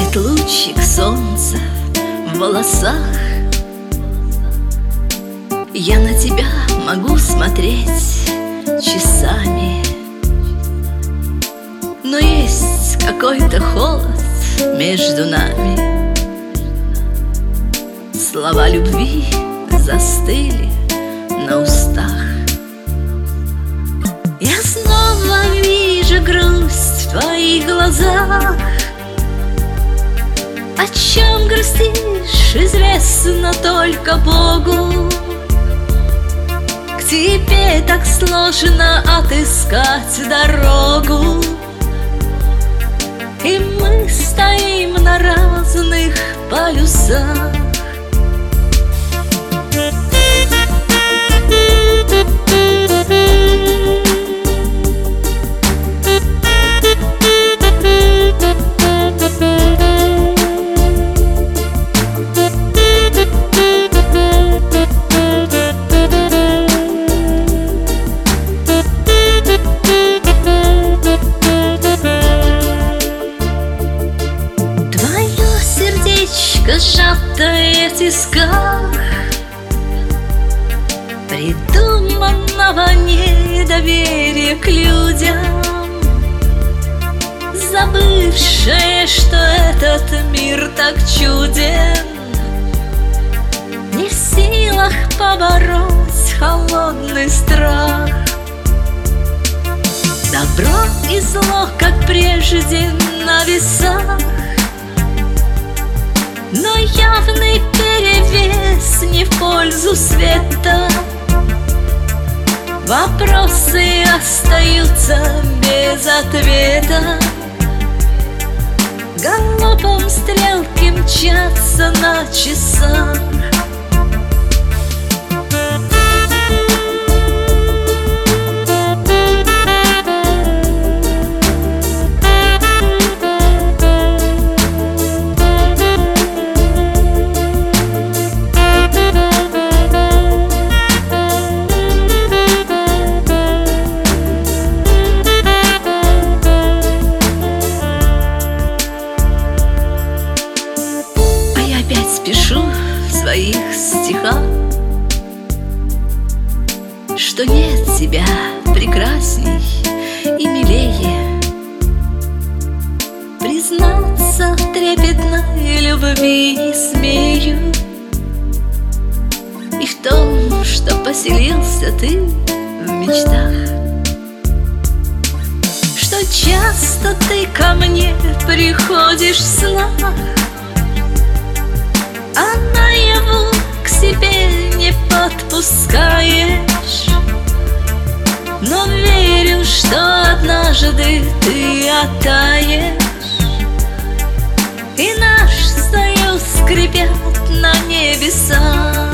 Играет лучик солнца в волосах. Я на тебя могу смотреть часами, но есть какой-то холод между нами. Слова любви застыли на устах. Я снова вижу грусть в твоих глазах. О чем грустишь, известно только Богу. К тебе так сложно отыскать дорогу, и мы стоим на разных полюсах. Сжатое в тисках придуманного недоверия к людям, забывшее, что этот мир так чуден, не в силах побороть холодный страх. Добро и зло, как прежде, на весах, но явный перевес не в пользу света. Вопросы остаются без ответа. Галопом стрелки мчатся на часах. Пишу в своих стихах, что нет тебя прекрасней и милее. Признаться трепетной любви не смею, и в том, что поселился ты в мечтах, что часто ты ко мне приходишь в снах, а наяву к себе не подпускаешь. Но верю, что однажды ты оттаешь, и наш союз скрипят на небесах.